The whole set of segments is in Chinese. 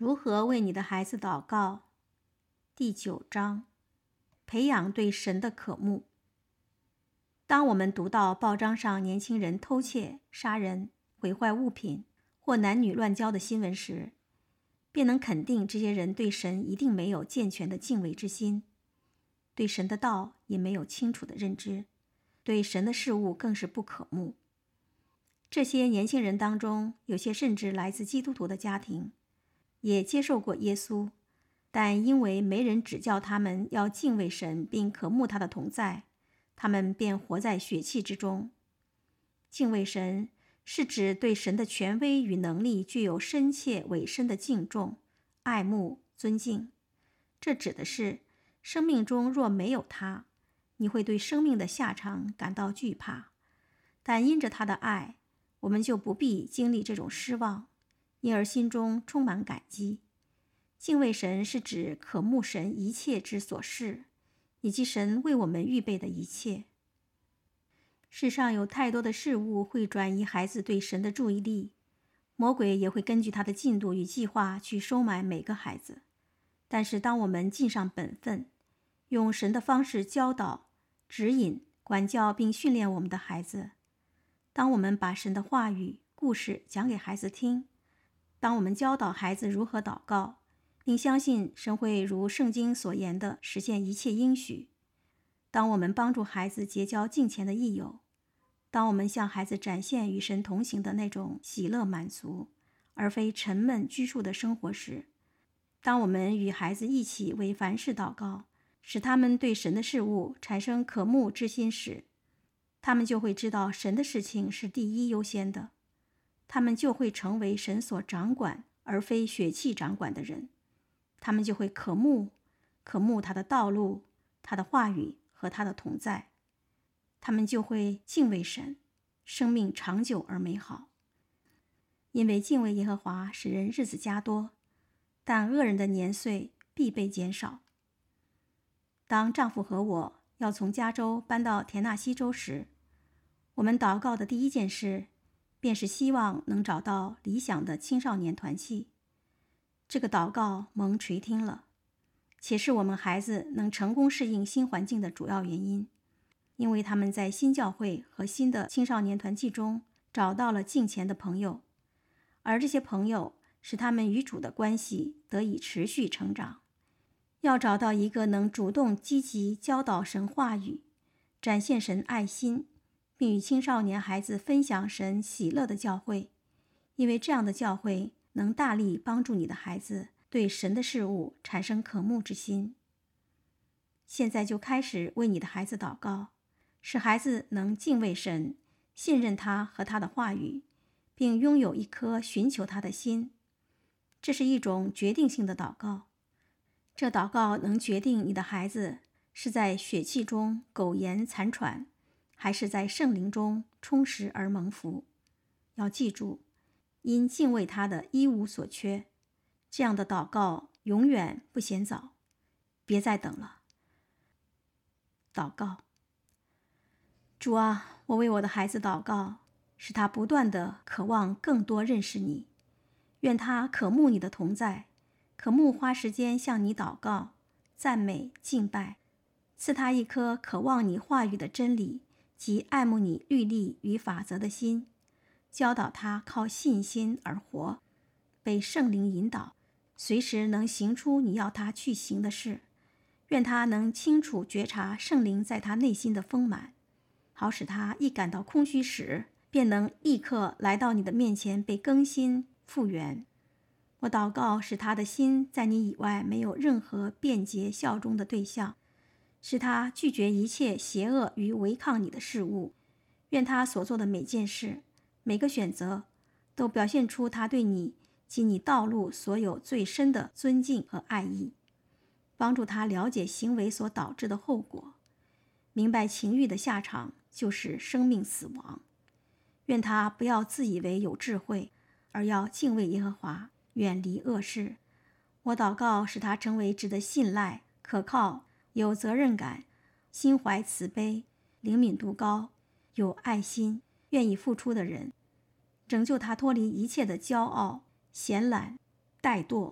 如何为你的孩子祷告？第9章，培养对神的渴慕。当我们读到报章上年轻人偷窃、杀人、毁坏物品或男女乱交的新闻时，便能肯定这些人对神一定没有健全的敬畏之心，对神的道也没有清楚的认知，对神的事物更是不可慕。这些年轻人当中，有些甚至来自基督徒的家庭，也接受过耶稣，但因为没人指教他们要敬畏神并渴慕他的同在，他们便活在血气之中。敬畏神是指对神的权威与能力具有深切委身的敬重、爱慕、尊敬。这指的是生命中若没有他，你会对生命的下场感到惧怕，但因着他的爱，我们就不必经历这种失望，因而心中充满感激。敬畏神是指渴慕神一切之所是，以及神为我们预备的一切。世上有太多的事物会转移孩子对神的注意力，魔鬼也会根据他的进度与计划去收买每个孩子。但是当我们尽上本分，用神的方式教导、指引、管教并训练我们的孩子，当我们把神的话语、故事讲给孩子听，当我们教导孩子如何祷告，并相信神会如圣经所言的实现一切应许，当我们帮助孩子结交敬虔的益友，当我们向孩子展现与神同行的那种喜乐满足，而非沉闷拘束的生活时，当我们与孩子一起为凡事祷告，使他们对神的事物产生渴慕之心时，他们就会知道神的事情是第一优先的，他们就会成为神所掌管而非血气掌管的人，他们就会渴慕他的道路、他的话语和他的同在，他们就会敬畏神，生命长久而美好。因为敬畏耶和华使人日子加多，但恶人的年岁必被减少。当丈夫和我要从加州搬到田纳西州时，我们祷告的第一件事便是希望能找到理想的青少年团契。这个祷告蒙垂听了，且是我们孩子能成功适应新环境的主要原因，因为他们在新教会和新的青少年团契中找到了敬虔的朋友，而这些朋友使他们与主的关系得以持续成长。要找到一个能主动积极教导神话语、展现神爱心，并与青少年孩子分享神喜乐的教会，因为这样的教会能大力帮助你的孩子对神的事物产生渴慕之心。现在就开始为你的孩子祷告，使孩子能敬畏神，信任他和他的话语，并拥有一颗寻求他的心。这是一种决定性的祷告，这祷告能决定你的孩子是在血气中苟延残喘，还是在圣灵中充实而蒙福。要记住，因敬畏他的一无所缺。这样的祷告永远不嫌早，别再等了。祷告。主啊，我为我的孩子祷告，使他不断地渴望更多认识你，愿他渴慕你的同在，渴慕花时间向你祷告、赞美、敬拜，赐他一颗渴望你话语的真理及爱慕你律例与法则的心，教导他靠信心而活，被圣灵引导，随时能行出你要他去行的事。愿他能清楚觉察圣灵在他内心的丰满，好使他一感到空虚时，便能立刻来到你的面前被更新复原。我祷告，使他的心在你以外没有任何便捷效忠的对象，使他拒绝一切邪恶与违抗你的事物。愿他所做的每件事、每个选择，都表现出他对你及你道路所有最深的尊敬和爱意，帮助他了解行为所导致的后果，明白情欲的下场就是生命死亡。愿他不要自以为有智慧，而要敬畏耶和华，远离恶事。我祷告，使他成为值得信赖、可靠、有责任感、心怀慈悲、灵敏度高、有爱心、愿意付出的人，拯救他脱离一切的骄傲、闲懒、怠惰、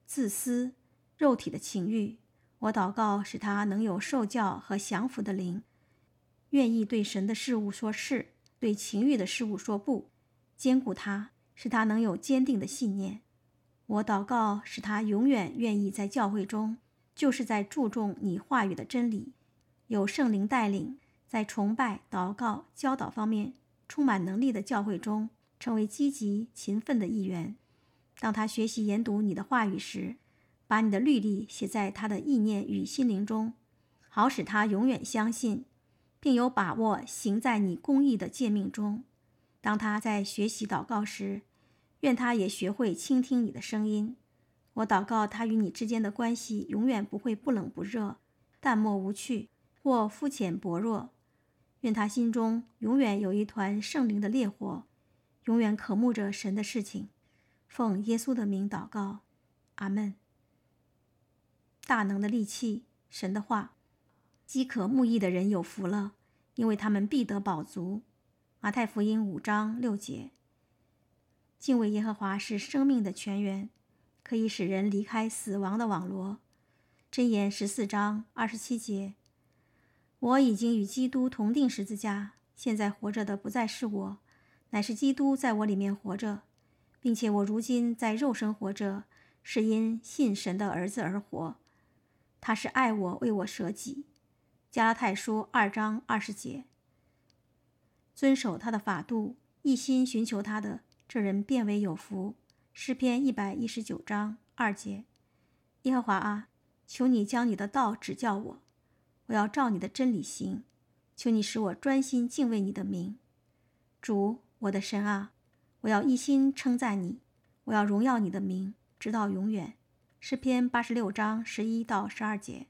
自私、肉体的情欲。我祷告使他能有受教和降服的灵，愿意对神的事物说是，对情欲的事物说不，坚固他，使他能有坚定的信念。我祷告使他永远愿意在教会中，就是在注重你话语的真理，有圣灵带领，在崇拜、祷告、教导方面充满能力的教会中，成为积极勤奋的一员。当他学习研读你的话语时，把你的律例写在他的意念与心灵中，好使他永远相信，并有把握行在你公义的诫命中。当他在学习祷告时，愿他也学会倾听你的声音。我祷告他与你之间的关系永远不会不冷不热、淡漠无趣或肤浅薄弱。愿他心中永远有一团圣灵的烈火，永远渴慕着神的事情。奉耶稣的名祷告，阿们。大能的利器，神的话。饥渴慕义的人有福了，因为他们必得饱足。马太福音5章6节。敬畏耶和华是生命的泉源，可以使人离开死亡的网罗。箴言14章27节。我已经与基督同定十字架，现在活着的不再是我，乃是基督在我里面活着，并且我如今在肉身活着，是因信神的儿子而活。他是爱我，为我舍己。加拉太书2章20节。遵守他的法度，一心寻求他的，这人变为有福。诗篇119章2节。耶和华啊，求你将你的道指教我，我要照你的真理行。求你使我专心敬畏你的名。主，我的神啊，我要一心称赞你，我要荣耀你的名，直到永远。诗篇86章11到12节。